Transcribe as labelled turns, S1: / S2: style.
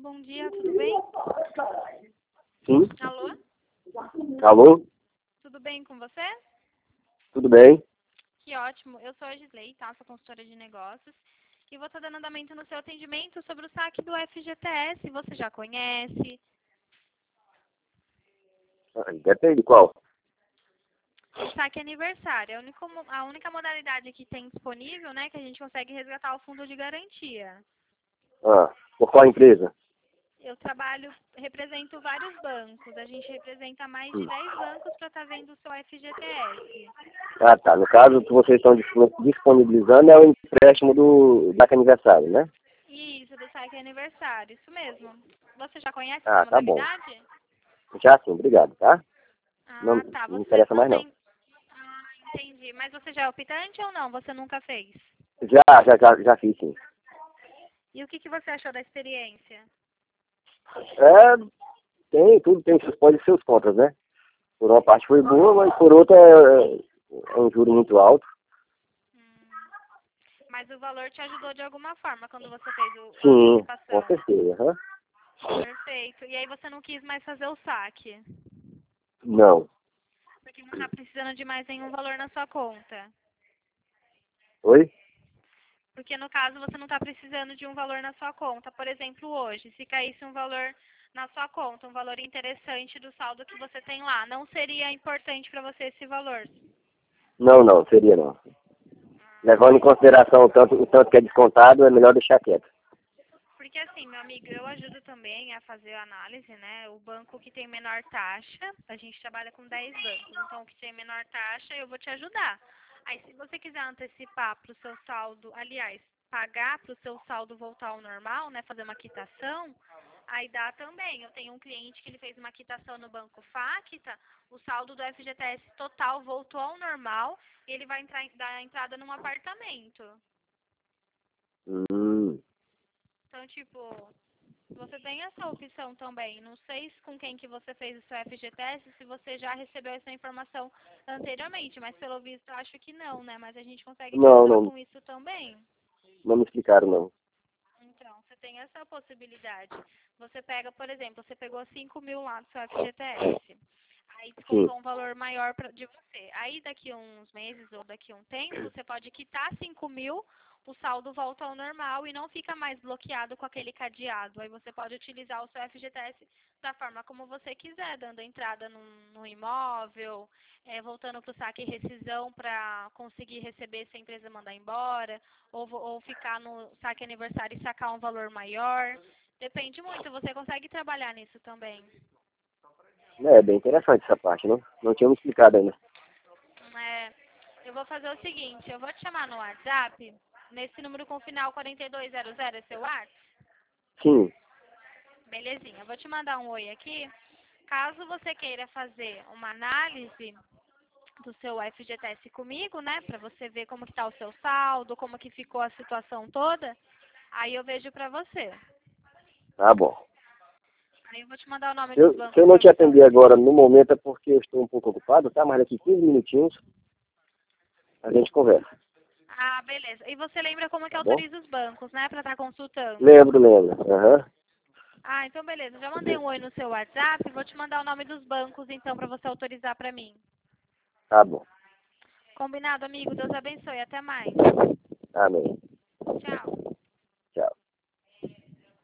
S1: bom dia, tudo bem?
S2: Sim.
S1: Alô?
S2: Alô?
S1: Tudo bem com você?
S2: Tudo bem?
S1: Que ótimo. Eu sou a Gisley, tá? Sou consultora de negócios. E vou estar dando andamento no seu atendimento sobre o saque do FGTS. Você já conhece?
S2: Depende qual.
S1: O saque aniversário. A única modalidade que tem disponível, né? Que a gente consegue resgatar o fundo de garantia.
S2: Por qual empresa?
S1: Eu represento vários bancos. A gente representa mais de 10 bancos para estar vendo o seu FGTS.
S2: Ah, tá. No caso, o que vocês estão disponibilizando é o empréstimo do aniversário, né?
S1: Isso, do saque aniversário. Isso mesmo. Você já conhece essa
S2: Ah, tá bom.
S1: modalidade?
S2: Já sim, obrigado, tá? Não,
S1: Ah, tá.
S2: não
S1: Você
S2: interessa
S1: não
S2: mais não.
S1: tem... Ah, entendi. Mas você já é optante ou não? Você nunca fez?
S2: Já fiz sim.
S1: E o que você achou da experiência?
S2: Tudo tem seus pós e seus contras, né? Por uma parte foi boa, mas por outra é um juro muito alto.
S1: Mas o valor te ajudou de alguma forma quando você fez a
S2: Sim, com
S1: antecipação?
S2: certeza. Aham.
S1: Perfeito. E aí você não quis mais fazer o saque?
S2: Não.
S1: Porque não está precisando de mais nenhum valor na sua conta?
S2: Oi?
S1: Porque no caso você não está precisando de um valor na sua conta. Por exemplo, hoje, se caísse um valor na sua conta, um valor interessante do saldo que você tem lá, não seria importante para você esse valor?
S2: Não, seria não. Levando em consideração o tanto que é descontado, é melhor deixar quieto.
S1: Porque assim, meu amigo, eu ajudo também a fazer a análise, né? O banco que tem menor taxa, a gente trabalha com 10 bancos, então o que tem menor taxa eu vou te ajudar. Aí se você quiser antecipar para o seu saldo, aliás, pagar para o seu saldo voltar ao normal, né? Fazer uma quitação, aí dá também. Eu tenho um cliente que ele fez uma quitação no Banco Facta, o saldo do FGTS total voltou ao normal e ele vai dar entrada num apartamento.
S2: Hum.
S1: Então, tipo, você tem essa opção também. Não sei com quem que você fez o seu FGTS, se você já recebeu essa informação anteriormente, mas pelo visto eu acho que não, né? Mas a gente consegue te ajudar
S2: Não
S1: com isso também.
S2: me explicaram não.
S1: Então, você tem essa possibilidade. Você pega, por exemplo, você pegou 5.000 lá do seu FGTS. Aí
S2: Sim.
S1: descontou um valor maior de você. Aí daqui uns meses ou daqui um tempo, você pode quitar 5.000, o saldo volta ao normal e não fica mais bloqueado com aquele cadeado. Aí você pode utilizar o seu FGTS da forma como você quiser, dando entrada no imóvel, voltando para o saque e rescisão para conseguir receber se a empresa mandar embora, ou ficar no saque aniversário e sacar um valor maior. Depende muito, você consegue trabalhar nisso também.
S2: É bem interessante essa parte, né? Não tinha me explicado ainda.
S1: Eu vou fazer o seguinte, eu vou te chamar no WhatsApp, nesse número com final 4200, é seu WhatsApp?
S2: Sim.
S1: Belezinha, eu vou te mandar um oi aqui. Caso você queira fazer uma análise do seu FGTS comigo, né, para você ver como que tá o seu saldo, como que ficou a situação toda, aí eu vejo para você.
S2: Tá bom.
S1: Aí eu vou te mandar o nome dos
S2: Se
S1: bancos
S2: eu não
S1: para
S2: te
S1: você
S2: atender
S1: autorizar.
S2: agora no momento é porque eu estou um pouco ocupado, tá? Mas daqui 15 minutinhos a gente conversa,
S1: Ah, beleza. E você lembra como que
S2: tá bom?
S1: autoriza os bancos, né, para estar consultando?
S2: Lembro. Aham.
S1: Ah, então beleza. Já mandei um oi no seu WhatsApp. Vou te mandar o nome dos bancos, então, para você autorizar para mim.
S2: Tá bom.
S1: Combinado, amigo? Deus abençoe. Até mais.
S2: Amém.
S1: Tchau.